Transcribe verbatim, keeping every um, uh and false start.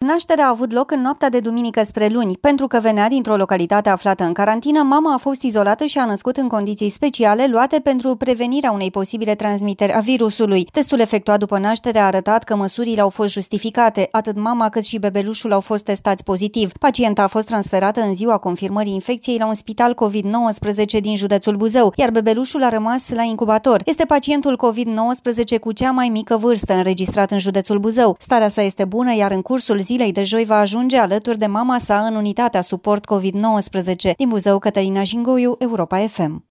Nașterea a avut loc în noaptea de duminică spre luni. Pentru că venea dintr-o localitate aflată în carantină, mama a fost izolată și a născut în condiții speciale luate pentru prevenirea unei posibile transmiteri a virusului. Testul efectuat după naștere a arătat că măsurile au fost justificate. Atât mama cât și bebelușul au fost testați pozitiv. Pacienta a fost transferată în ziua confirmării infecției la un spital covid nouăsprezece din județul Buzău, iar bebelușul a rămas la incubator. Este pacientul covid nouăsprezece cu cea mai mică vârstă înregistrat în județul Buzău. Starea sa este bună, iar în cursul zilei de joi va ajunge alături de mama sa în unitatea suport covid nouăsprezece. Din Buzău, Cătălina Jingoiu, Europa F M.